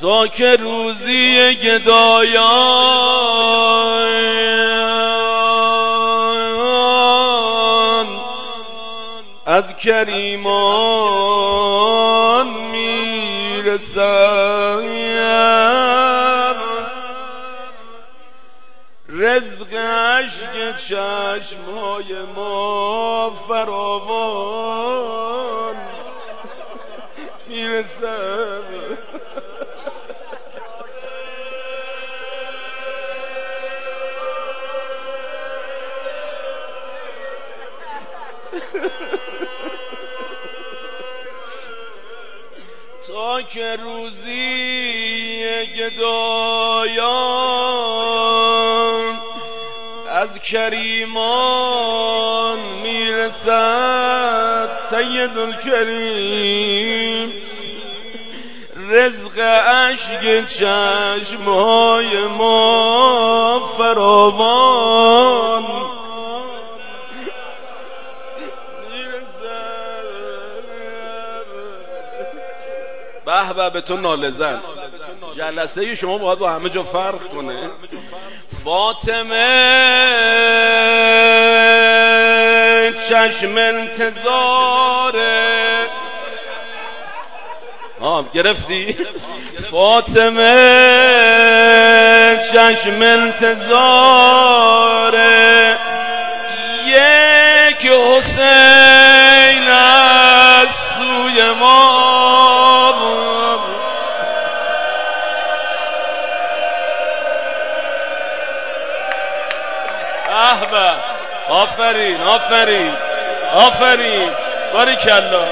تا که روزی گدایان از کریمان میرسد، رزق اشک چشمای ما فراوان میرسد. تا که روزی گدایان از کریمان میرسد، سید الکریم رزق اشک چشمهای ما فراوان به به به تو ناله زن. جلسه شما باید با همه جا فرق کنه. فاطمه چشم انتظاره، گرفتی؟ فاطمه چشم انتظاره، یک حسین از سوی ما. آفرین آفرین آفرین، باریکالله.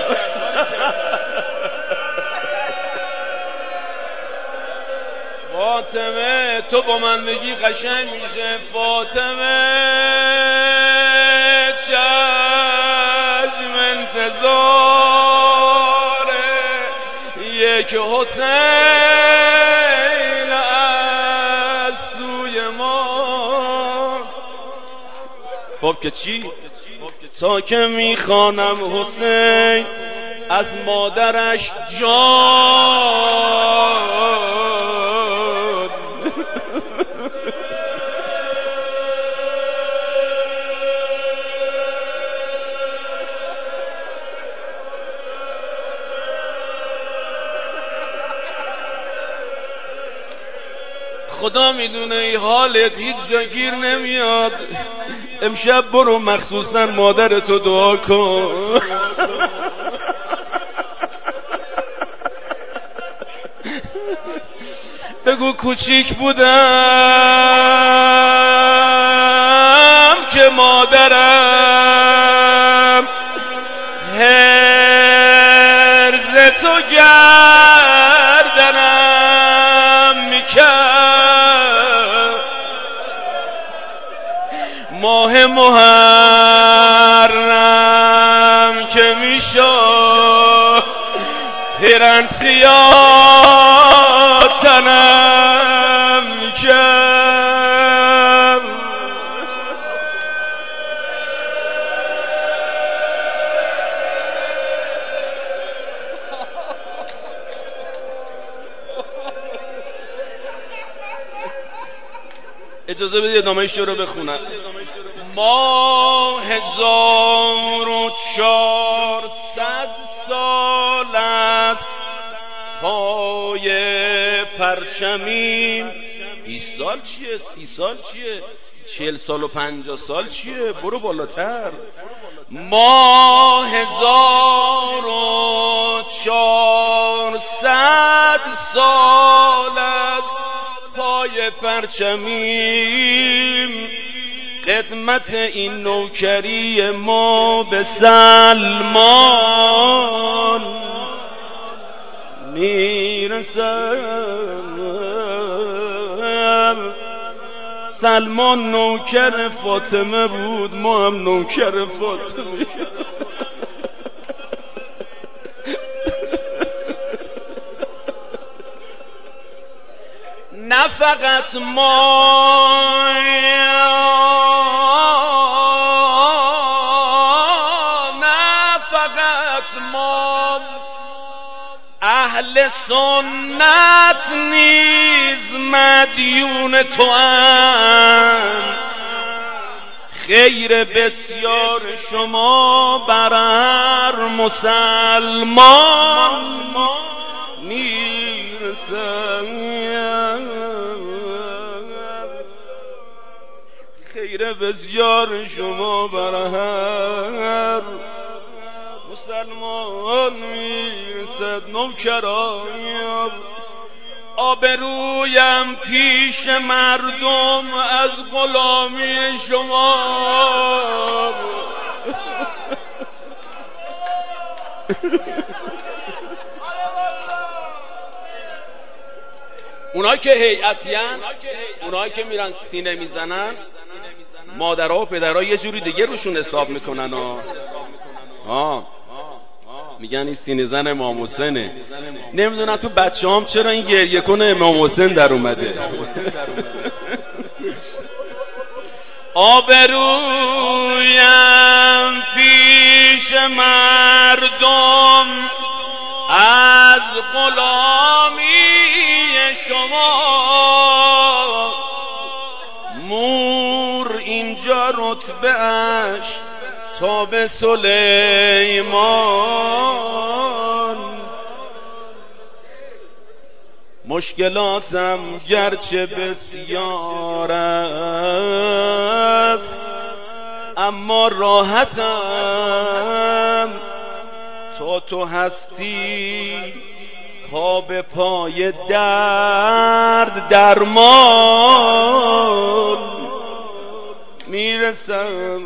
فاطمه تو با من بگی قشنگ میشه. فاطمه چشم انتظاره، یک حسین از سوی ما. خب که چی؟ تا که میخوانم حسین از مادرش جاد، خدا میدونه ای حالت هیچ جا گیر نمیاد. امشب برو مخصوصا مادرتو دعا کن. بگو کوچیک بودم که مادرم هرز تو گردنم میکرد، ماه محرم که میشد پیرن سیاه تنم میکرد. اجازه بدید ادامه‌اش رو بخونم. ما 1400 سال است پای پرچمیم. 20 سال چیه؟ 30 سال چیه؟ 40 سال و 50 سال چیه؟ برو بالاتر. ما 1400 سال است پای پرچمیم، خدمت این نوکری ما به سلمان میرسم. سلمان نوکر فاطمه بود، ما هم نوکر فاطمه. نه فقط ما، نه فقط ما، اهل سنت نیز مدیون توام، خیر بسیار شما بر هر مسلمان میرسد، خیر بسیار شما بر هر مسلمان میرسد. نوکران آبرویم پیش مردم از غلامی شما، اونایی که هیئتیان، اونایی که میرن سینه میزنن، مادرها و پدرها یه جوری دیگه روشون حساب میکنن میگن این سینه زن امام حسینه. نمیدونم تو بچه‌هام چرا این گریه کنه امام حسین در اومده. آبرویم پیش مردم از غلامی شماست، مور اینجا رتبه‌اش تا به سلیمان، مشکلاتم گرچه بسیار است اما راحتم، تا تو هستی پا به پای درد درمان میرسم.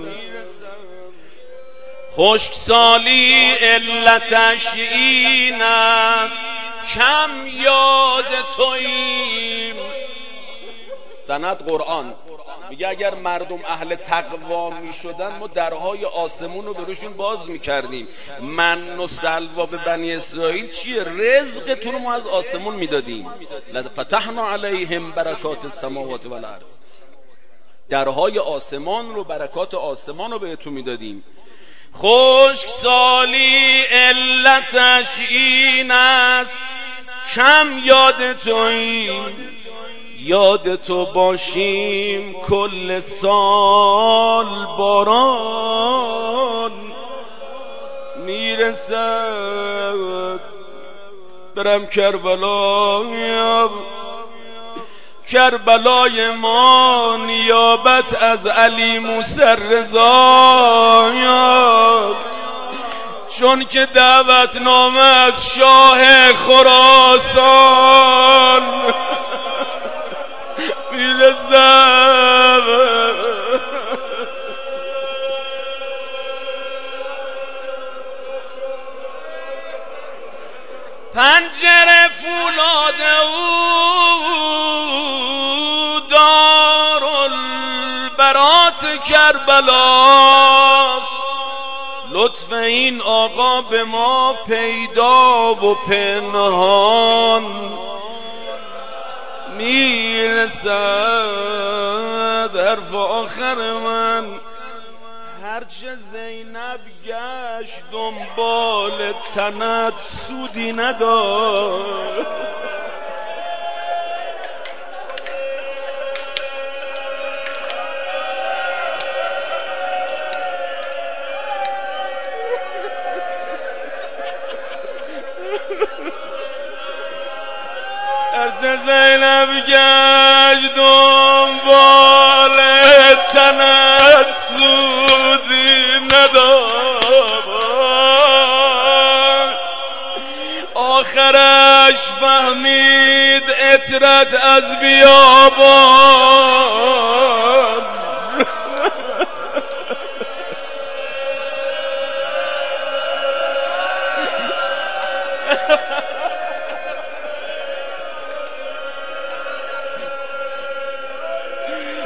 خشکسالی علتش این است کم یاد توییم. سند قرآن میگه اگر مردم اهل تقوا میشدن ما درهای آسمون رو براشون باز میکردیم. من و سلوا به بنی اسرائیل چیه؟ رزقتون رو ما از آسمون میدادیم. فتحنا علیهم برکات السماوات والارض، درهای آسمان رو، برکات آسمان رو بهتون میدادیم. خشکسالی علتش این است کم یاد توییم، یاد تو باشیم کل سال باران میرسد. برم کربلای ما نیابت از علی موسی رضا، چون که دعوتنامه از شاه خراسان میرسد. پنجره فولاد او دارالبرات کربلاست، لطف این آقا به ما پیدا و پنهان میرسد. حرف آخر من هرچه زینب گشت دنبال تنت سودی نداشت، هرچه زینب گشت دنبال تنت سودی نداشت، آخرش فهمید عطرت از بیابان